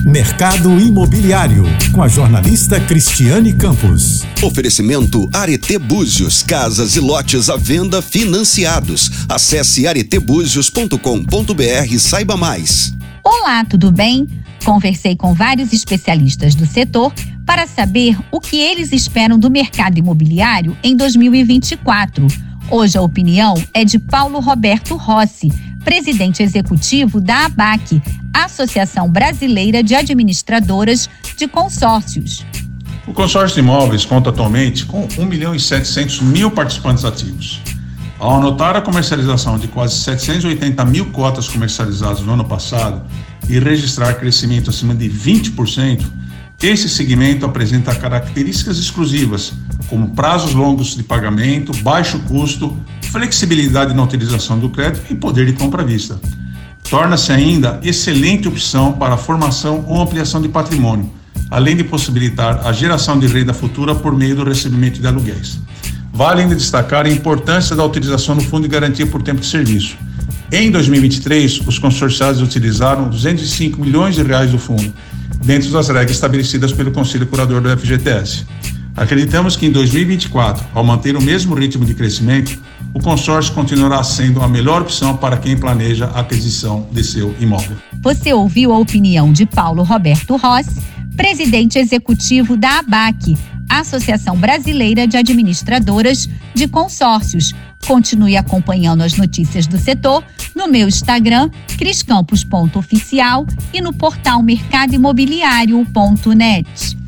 Mercado Imobiliário, com a jornalista Cristiane Campos. Oferecimento Arete Búzios, casas e lotes à venda financiados. Acesse aretebuzios.com.br e saiba mais. Olá, tudo bem? Conversei com vários especialistas do setor para saber o que eles esperam do mercado imobiliário em 2024. Hoje a opinião é de Paulo Roberto Rossi, presidente executivo da ABAC, Associação Brasileira de Administradoras de Consórcios. O consórcio de imóveis conta atualmente com 1.700.000 participantes ativos. Ao anotar a comercialização de quase 780 mil cotas comercializadas no ano passado e registrar crescimento acima de 20%, esse segmento apresenta características exclusivas, como prazos longos de pagamento, baixo custo, flexibilidade na utilização do crédito e poder de compra à vista. Torna-se ainda excelente opção para a formação ou ampliação de patrimônio, além de possibilitar a geração de renda futura por meio do recebimento de aluguéis. Vale ainda destacar a importância da utilização do Fundo de Garantia por Tempo de Serviço. Em 2023, os consorciados utilizaram 205 milhões de reais do fundo, dentro das regras estabelecidas pelo Conselho Curador do FGTS. Acreditamos que em 2024, ao manter o mesmo ritmo de crescimento, o consórcio continuará sendo a melhor opção para quem planeja a aquisição de seu imóvel. Você ouviu a opinião de Paulo Roberto Rossi, presidente executivo da ABAC, Associação Brasileira de Administradoras de Consórcios. Continue acompanhando as notícias do setor no meu Instagram, criscampos.oficial, e no portal mercadoimobiliario.net.